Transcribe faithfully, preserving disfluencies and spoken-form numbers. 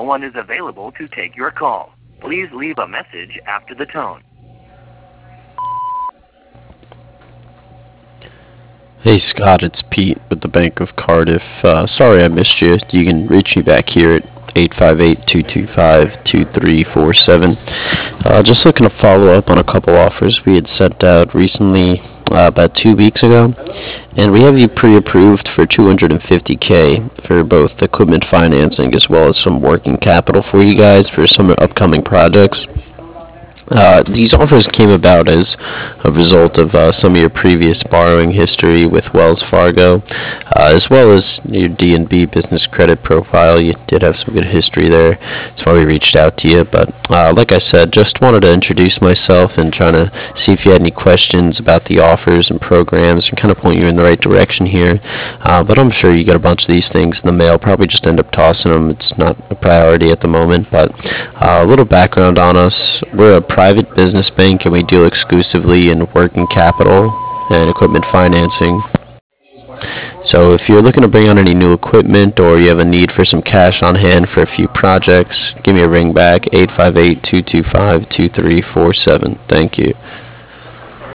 one is available to take your call. Please leave a message after the tone. Hey Scott, it's Pete with the Bank of Cardiff. Uh, sorry I missed you. You can reach me back here at eight five eight, two two five, two three four seven. Uh, just looking to follow up on a couple offers we had sent out recently, uh, about two weeks ago. And we have you pre-approved for two hundred fifty K for both equipment financing as well as some working capital for you guys for some upcoming projects. Uh, these offers came about as a result of uh, some of your previous borrowing history with Wells Fargo, uh, as well as your D N B business credit profile. You did have some good history there. That's why we reached out to you. But uh, like I said, just wanted to introduce myself and trying to see if you had any questions about the offers and programs and kind of point you in the right direction here. Uh, but I'm sure you get a bunch of these things in the mail. Probably just end up tossing them. It's not a priority at the moment. But uh, a little background on us. We're a private business bank and we deal exclusively in working capital and equipment financing. So if you're looking to bring on any new equipment or you have a need for some cash on hand for a few projects, give me a ring back, eight five eight, two two five, two three four seven. Thank you.